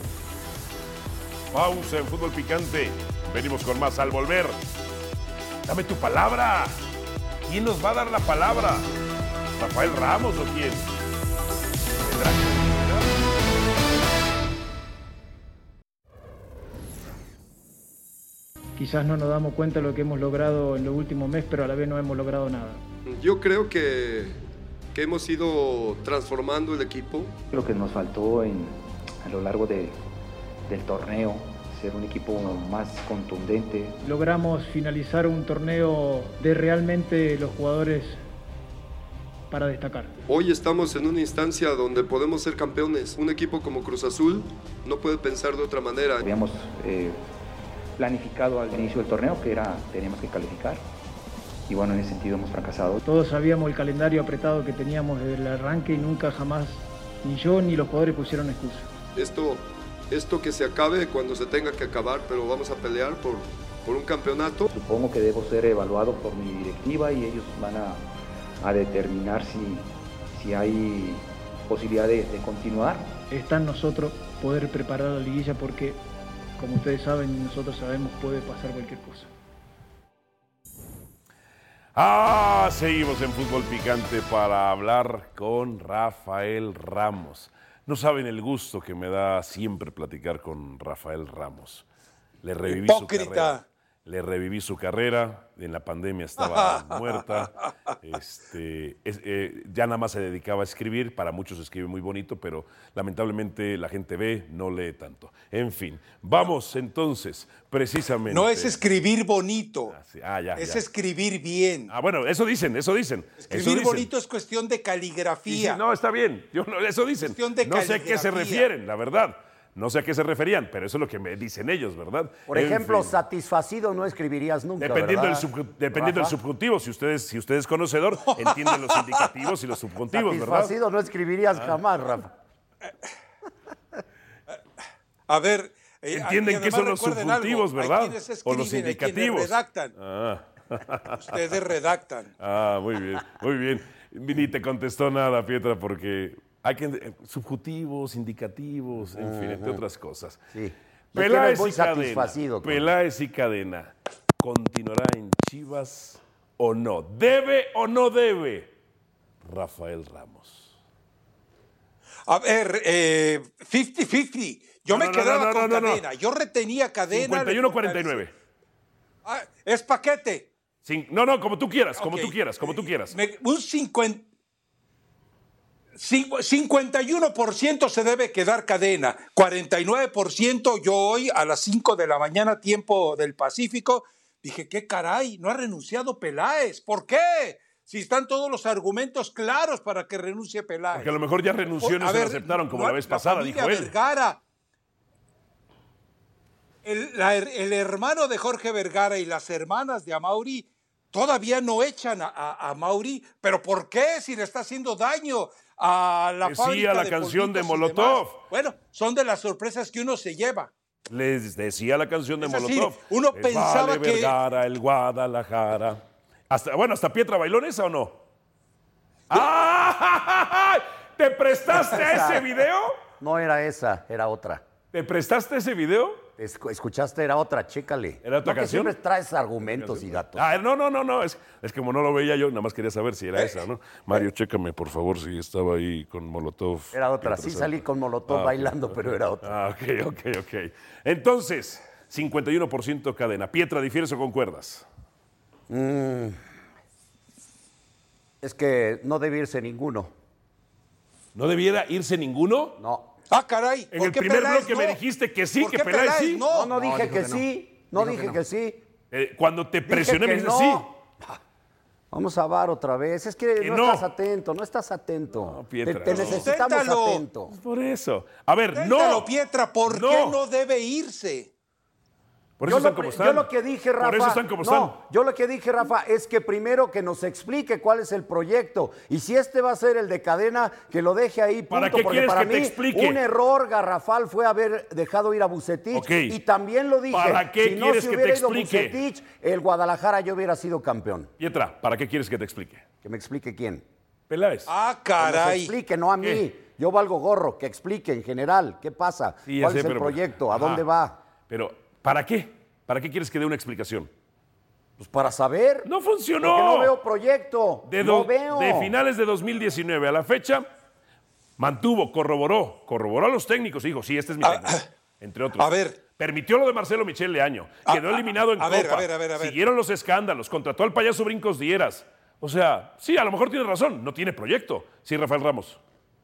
Pausa en Fútbol Picante. Venimos con más al volver. Dame tu palabra. ¿Quién nos va a dar la palabra? ¿Rafael Ramos o quién? ¿Tendrá
Quizás no nos damos cuenta de lo que hemos logrado en los últimos meses, pero a la vez no hemos logrado nada.
Yo creo que hemos ido transformando el equipo.
Lo que nos faltó a lo largo del torneo, ser un equipo más contundente.
Logramos finalizar un torneo de realmente los jugadores para destacar.
Hoy estamos en una instancia donde podemos ser campeones. Un equipo como Cruz Azul no puede pensar de otra manera.
Habíamos planificado al inicio del torneo que teníamos que calificar. Y bueno, en ese sentido hemos fracasado.
Todos sabíamos el calendario apretado que teníamos desde el arranque y nunca jamás, ni yo ni los jugadores pusieron excusa.
Esto que se acabe cuando se tenga que acabar, pero vamos a pelear por un campeonato.
Supongo que debo ser evaluado por mi directiva y ellos van a determinar si hay posibilidad de continuar.
Está en nosotros poder preparar la liguilla porque, como ustedes saben y nosotros sabemos, puede pasar cualquier cosa.
Seguimos en Fútbol Picante para hablar con Rafael Ramos. No saben el gusto que me da siempre platicar con Rafael Ramos. Le reviví su carrera. Le reviví su carrera. En la pandemia estaba muerta. Ya nada más se dedicaba a escribir. Para muchos escribe muy bonito, pero lamentablemente la gente ve, no lee tanto. En fin, vamos entonces, precisamente.
No es escribir bonito,
ya.
escribir bien.
Bueno, eso dicen.
Escribir bonito es cuestión de caligrafía.
Sí, no, está bien. Eso dicen.
Cuestión de
No sé a qué se
caligrafía.
refieren, la verdad. No sé a qué se referían, pero eso es lo que me dicen ellos, ¿verdad?
Por
En
ejemplo,
fin.
satisfacido no escribirías nunca,
Dependiendo
¿verdad?
del
Rafa?
subjuntivo, si usted es conocedor, entiende los indicativos y los subjuntivos, ¿verdad?
Satisfacido no escribirías jamás, Rafa.
A ver.
Entienden que son los subjuntivos,
algo.
¿verdad?
O
los indicativos.
Redactan. Ustedes redactan.
Muy bien, muy bien. Ni te contestó nada, Pietra, porque hay que subjuntivos, indicativos, en fin, entre otras cosas.
Sí.
Peláez
muy
y Cadena.
satisfacido.
Peláez y Cadena. ¿Continuará en Chivas o no? ¿Debe o no debe Rafael Ramos?
A ver, 50-50. Yo me quedaba con Cadena. Yo retenía Cadena.
51-49.
Es paquete.
No, como tú quieras,
Okay.
como tú quieras, como tú quieras.
Un 51% se debe quedar Cadena. 49% yo hoy a las 5 de la mañana, tiempo del Pacífico, dije, ¿qué caray? No ha renunciado Peláez. ¿Por qué? Si están todos los argumentos claros para que renuncie Peláez.
Porque a lo mejor ya renunció y no se lo aceptaron como la vez pasada, dijo él.
Vergara, el hermano de Jorge Vergara y las hermanas de Amauri todavía no echan a Mauri. ¿Pero por qué? Si le está haciendo daño a la fábrica
decía la canción de Molotov.
Bueno, son de las sorpresas que uno se lleva.
Les decía la canción de Molotov.
Decir, uno pensaba
vale
que...
Vergara, el Guadalajara. ¿Hasta Pietra bailó en esa o no? ¡Ah! ¿Te prestaste a ese video?
No era esa, era otra.
¿Te prestaste ese video?
Escuchaste, era otra, chécale.
¿Era otra canción?
Que siempre traes argumentos y datos.
No. Es que como no lo veía yo, nada más quería saber si era esa, ¿no? Mario, chécame, por favor, si estaba ahí con Molotov.
Era otra, sí salí con Molotov bailando, pero era otra.
Ok. Entonces, 51% Cadena. Pietra, ¿difieres o concuerdas?
Es que no debe irse ninguno.
¿No debiera irse ninguno?
No.
Caray.
En el primer bloque me dijiste que sí, que Peláez sí.
No dije que sí. No dije que sí.
Cuando te presioné me dijiste sí.
Vamos a VAR otra vez. Es que no estás atento, no estás atento.
No, Pietra,
te necesitamos atento.
Por eso. A ver,
Inténtalo, Pietra, ¿por qué no debe irse?
Por eso están como están.
Yo lo que dije, Rafa.
Por eso están como están.
Yo lo que dije, Rafa, es que primero que nos explique cuál es el proyecto. Y si este va a ser el de Cadena, que lo deje ahí, punto.
¿Para qué quieres que te explique?
Un error garrafal fue haber dejado ir a Vucetich.
Okay.
Y también lo dije.
¿Para qué quieres que te explique?
Vucetich, el Guadalajara ya hubiera sido campeón.
Pietra, ¿para qué quieres que te explique?
¿Que me explique quién?
Peláez.
Caray.
Que me explique, no a mí.
¿Qué?
Yo valgo gorro, que explique en general. ¿Qué pasa?
Sí,
¿Cuál es el proyecto? ¿A dónde va?
Pero, ¿para qué? ¿Para qué quieres que dé una explicación?
Pues para saber.
¡No funcionó!
Porque no veo proyecto. No veo.
De finales de 2019 a la fecha, corroboró a los técnicos y dijo, sí, este es mi técnico, entre otros.
A ver.
Permitió lo de Marcelo Michel Leaño. Quedó eliminado en Copa.
A ver.
Siguieron los escándalos. Contrató al payaso Brincos Dieras. O sea, sí, a lo mejor tiene razón. No tiene proyecto. Sí, Rafael Ramos.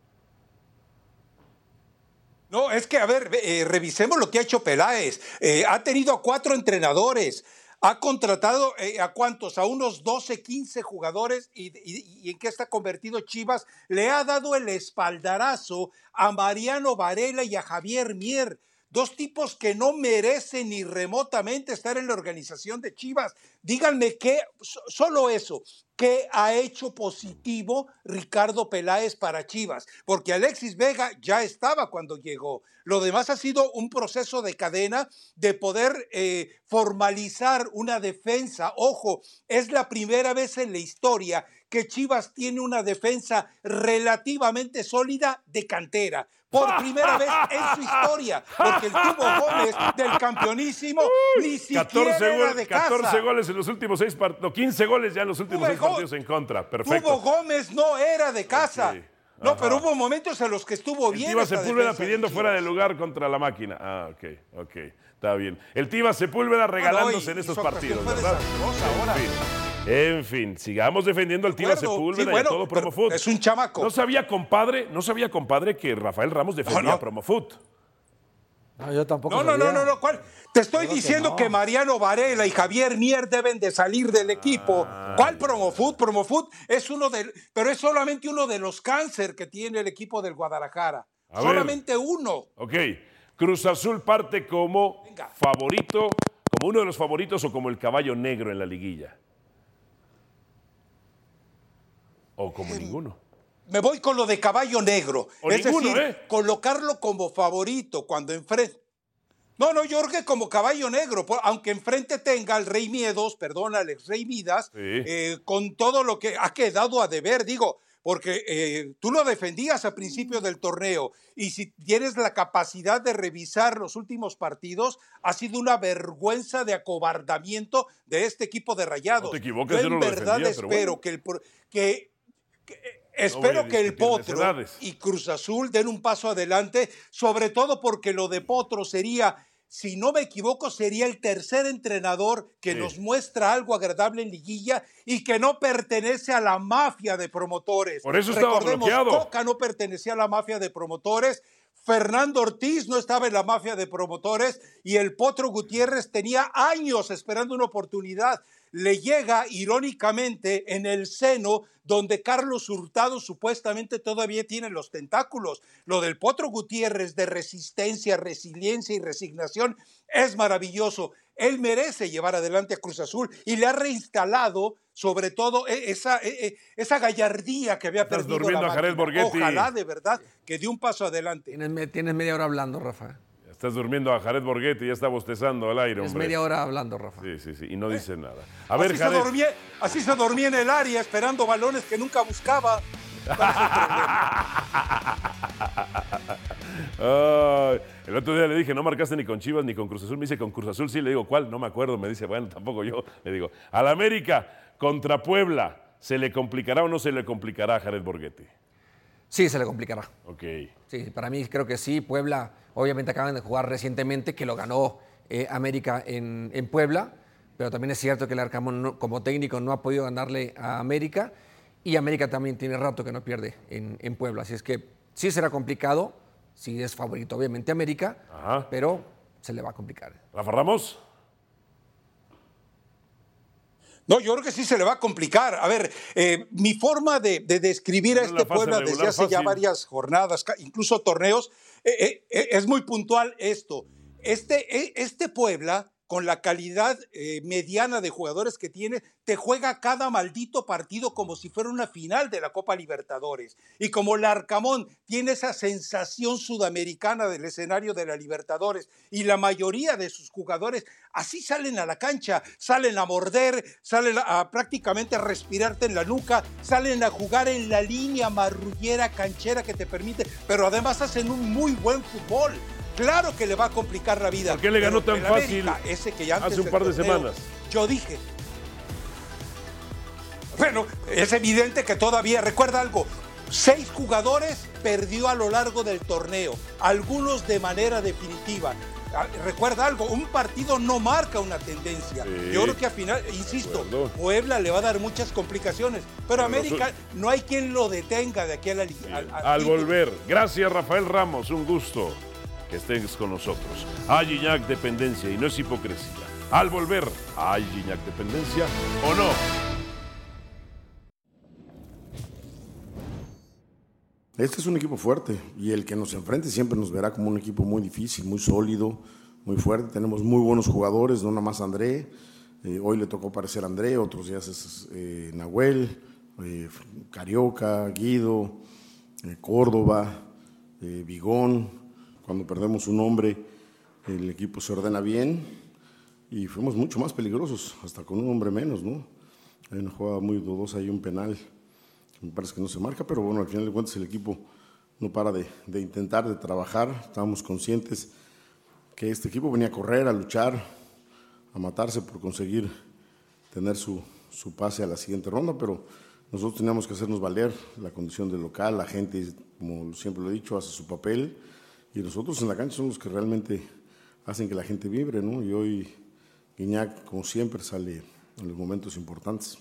No, es que, a ver, revisemos lo que ha hecho Peláez. Ha tenido a 4 entrenadores, ha contratado a cuántos, a unos 12, 15 jugadores y en qué está convertido Chivas. Le ha dado el espaldarazo a Mariano Varela y a Javier Mier. 2 tipos que no merecen ni remotamente estar en la organización de Chivas. Díganme qué, solo eso, ¿qué ha hecho positivo Ricardo Peláez para Chivas? Porque Alexis Vega ya estaba cuando llegó. Lo demás ha sido un proceso de cadena de poder formalizar una defensa. Ojo, es la primera vez en la historia que Chivas tiene una defensa relativamente sólida de cantera. Por primera vez en su historia, porque el Tubo Gómez del campeonísimo ni siquiera era de casa.
14 goles en los últimos 6 partidos, 15 goles ya en los últimos 6 partidos en contra. Perfecto.
Tubo Gómez no era de casa.
Okay.
No, pero hubo momentos en los que estuvo bien.
El Tiva Sepúlveda pidiendo fuera de lugar contra la máquina. Ok. Está bien. El Tiva Sepúlveda regalándose en estos partidos, ¿verdad? En fin, sigamos defendiendo al Tiva Sepúlveda y a todo Promofoot.
Es un chamaco.
No sabía, compadre, que Rafael Ramos defendía a Promofoot.
No, yo tampoco.
No. ¿Cuál? Te estoy diciendo que Mariano Varela y Javier Mier deben de salir del equipo. ¿Cuál Promofoot? Promofoot es pero es solamente uno de los cáncer que tiene el equipo del Guadalajara. Solamente uno.
Ok. Cruz Azul parte como favorito, como uno de los favoritos o como el caballo negro en la liguilla. O como ninguno.
me voy con lo de caballo negro.
O
es
ninguno,
decir, colocarlo como favorito cuando enfrente. No, yo creo que como caballo negro, aunque enfrente tenga al Rey Miedos, al ex Rey Midas, con todo lo que ha quedado a deber, porque tú lo defendías a principio del torneo y si tienes la capacidad de revisar los últimos partidos, ha sido una vergüenza de acobardamiento de este equipo de Rayados.
No te equivoques,
yo en verdad espero que el Potro y Cruz Azul den un paso adelante, sobre todo porque lo de Potro sería, si no me equivoco, sería el tercer entrenador que nos muestra algo agradable en liguilla y que no pertenece a la mafia de promotores.
Por eso estaba bloqueado.
Coca no pertenecía a la mafia de promotores, Fernando Ortiz no estaba en la mafia de promotores y el Potro Gutiérrez tenía años esperando una oportunidad. Le llega irónicamente en el seno donde Carlos Hurtado supuestamente todavía tiene los tentáculos. Lo del Potro Gutiérrez de resistencia, resiliencia y resignación es maravilloso. Él merece llevar adelante a Cruz Azul y le ha reinstalado sobre todo esa gallardía que había perdido la máquina. Ojalá de verdad que dé un paso adelante.
Tienes media hora hablando, Rafa.
Estás durmiendo a Jared Borghetti, ya está bostezando al aire, hombre.
Es media hora hablando, Rafa.
Sí, y no dice nada. A ver,
así
Jared.
Así se dormía en el área, esperando balones que nunca buscaba.
El otro día le dije, no marcaste ni con Chivas ni con Cruz Azul. Me dice, con Cruz Azul sí. Le digo, ¿cuál? No me acuerdo. Me dice, bueno, tampoco yo. Le digo, al América contra Puebla, ¿se le complicará o no se le complicará a Jared Borghetti?
Sí, se le complicará.
Ok.
Sí, para mí creo que sí. Puebla, obviamente acaban de jugar recientemente, que lo ganó América en Puebla, pero también es cierto que el Arcamón como técnico no ha podido ganarle a América y América también tiene rato que no pierde en Puebla. Así es que sí será complicado, sí es favorito obviamente América, pero se le va a complicar.
¿Rafa Ramos?
No, yo creo que sí se le va a complicar. A ver, mi forma de describir a este Puebla desde hace ya varias jornadas, incluso torneos, es muy puntual esto. Este Puebla, con la calidad mediana de jugadores que tiene, te juega cada maldito partido como si fuera una final de la Copa Libertadores. Y como el Arcamón tiene esa sensación sudamericana del escenario de la Libertadores y la mayoría de sus jugadores así salen a la cancha, salen a morder, salen a prácticamente a respirarte en la nuca, salen a jugar en la línea marrullera, canchera que te permite, pero además hacen un muy buen fútbol. Claro que le va a complicar la vida.
¿Por qué le ganó tan fácil
ese que ya antes
hace un par de semanas?
Yo dije. Bueno, es evidente que todavía, recuerda algo, 6 jugadores perdió a lo largo del torneo, algunos de manera definitiva. Recuerda algo, un partido no marca una tendencia. Sí. Yo creo que al final, insisto, Puebla le va a dar muchas complicaciones, pero América no hay quien lo detenga de aquí a la liga.
Al volver, gracias Rafael Ramos, un gusto que estés con nosotros. ¿Hay Gignac dependencia y no es hipocresía? Al volver, ¿hay Gignac dependencia o no?
Este es un equipo fuerte y el que nos enfrente siempre nos verá como un equipo muy difícil, muy sólido, muy fuerte. Tenemos muy buenos jugadores, no nada más André. Hoy le tocó aparecer André, otros días es Nahuel, Carioca, Guido, Córdoba, Vigón. Cuando perdemos un hombre, el equipo se ordena bien y fuimos mucho más peligrosos, hasta con un hombre menos, ¿no? Hay una jugada muy dudosa, hay un penal que me parece que no se marca, pero bueno, al final de cuentas el equipo no para de intentar, de trabajar. Estábamos conscientes que este equipo venía a correr, a luchar, a matarse por conseguir tener su pase a la siguiente ronda, pero nosotros teníamos que hacernos valer la condición del local. La gente, como siempre lo he dicho, hace su papel. Y nosotros en la cancha somos los que realmente hacen que la gente vibre, ¿no? Y hoy Gignac, como siempre, sale en los momentos importantes.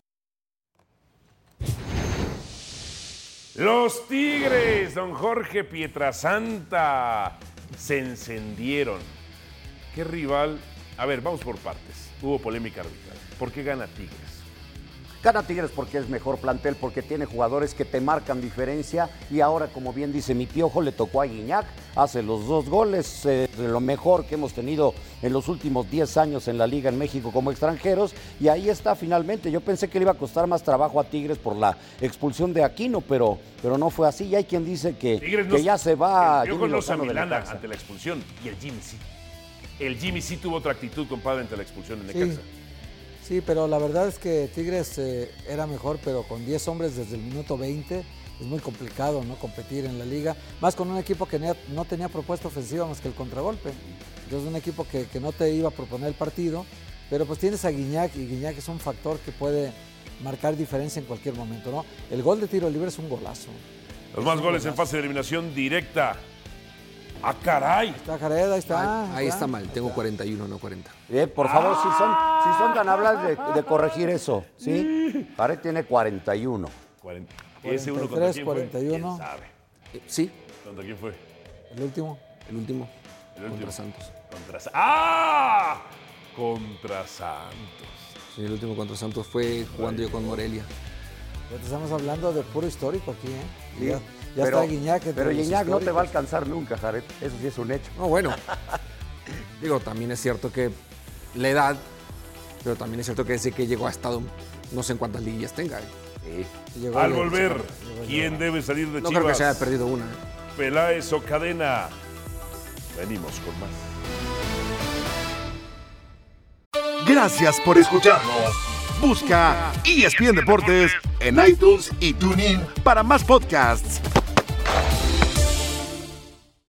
Los Tigres, don Jorge Pietrasanta, se encendieron. ¿Qué rival? A ver, vamos por partes. Hubo polémica arbitral. ¿Por qué gana Tigres?
Gana Tigres porque es mejor plantel, porque tiene jugadores que te marcan diferencia y ahora, como bien dice mi Piojo, le tocó a Guiñac, hace los 2 goles, de lo mejor que hemos tenido en los últimos 10 años en la Liga en México como extranjeros, y ahí está finalmente. Yo pensé que le iba a costar más trabajo a Tigres por la expulsión de Aquino, pero no fue así. Y hay quien dice que ya se va.
Yo conozco a Milana ante la expulsión y el Jimmy sí. El Jimmy sí tuvo otra actitud, compadre, ante la expulsión en Necaxa.
Sí, pero la verdad es que Tigres era mejor, pero con 10 hombres desde el minuto 20 es muy complicado, ¿no?, competir en la liga, más con un equipo que no tenía propuesta ofensiva más que el contragolpe. Entonces un equipo que no te iba a proponer el partido, pero pues tienes a Guiñac, y Guiñac es un factor que puede marcar diferencia en cualquier momento, ¿no? El gol de tiro libre es un golazo.
Los más goles en fase de eliminación directa. ¡Ah, caray!
Está Jared, ahí está.
Ahí está mal, tengo 41, no 40.
Por favor, si son ganables de corregir eso, ¿sí? Jared tiene 41.
¿Ese uno contra quién
41.
fue? ¿Quién sabe?
Sí.
¿Contra quién fue?
El último.
Contra Santos.
Contra Santos.
Sí, el último contra Santos fue jugando yo con Morelia.
Ya estamos hablando de puro histórico aquí, ¿eh?
Sí,
ya está Guiñac.
Pero Guiñac no te va a alcanzar nunca, Jared. Eso sí es un hecho.
No, bueno. Digo, también es cierto que la edad, pero también es cierto que desde que llegó ha estado no sé en cuántas liguillas tenga.
Al volver, ¿quién debe salir de Chivas?
No creo que se haya perdido una.
¿Peláez o Cadena? Venimos con más.
Gracias por escucharnos. Busca ESPN Deportes en iTunes y TuneIn para más podcasts.